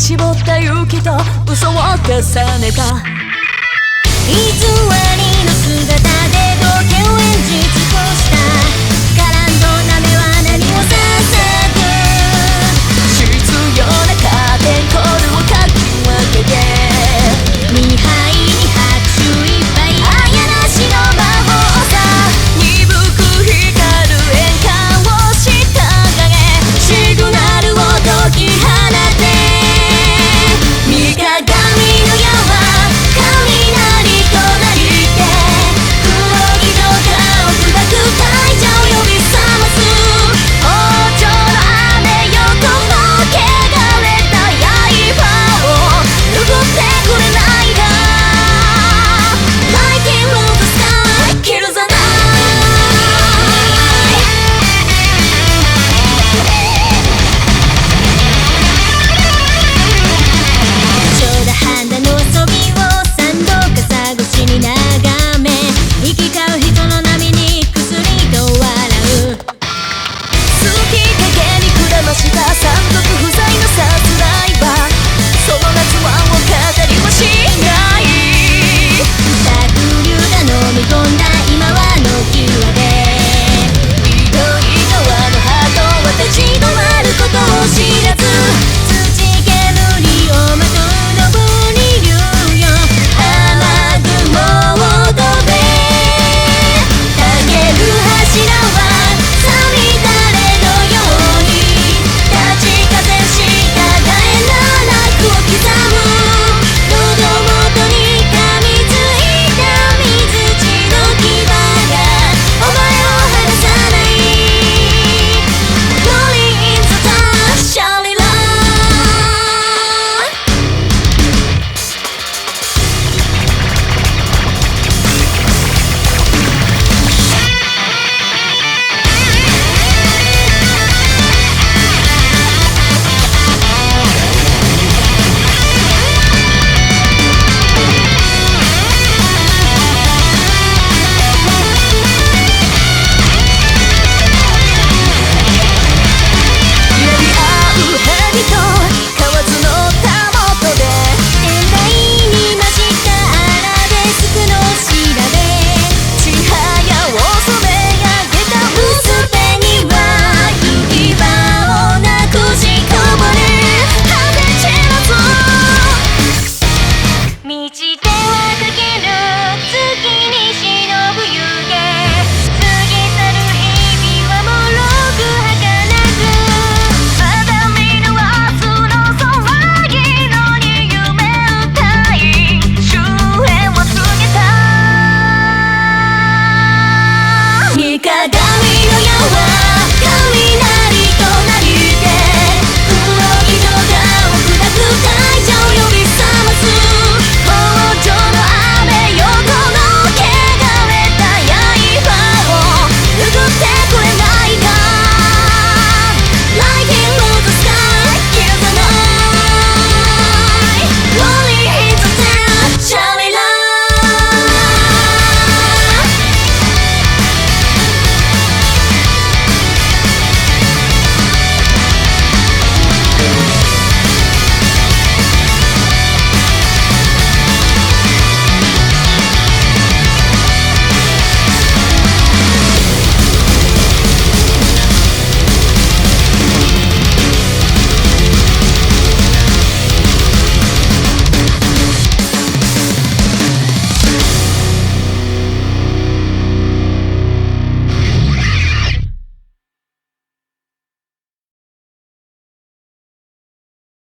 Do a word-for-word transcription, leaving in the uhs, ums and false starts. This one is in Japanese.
絞った勇気と嘘を重ねた偽りの姿で道化を演じ尽くした絡んどなめは何をささく必要なカーテンコールをかき分けて未敗に拍手いっぱいあやなしの魔法さ鈍く光る円環を従えシグナルを解き放て三鏡の矢は雷となりて黒木と顔を砕く大蛇を呼び覚ます包丁の雨よとも汚れた刃を拭ってくれないか Lighting of the sky kill the night ちょうど花のそびを三度かさ越しに流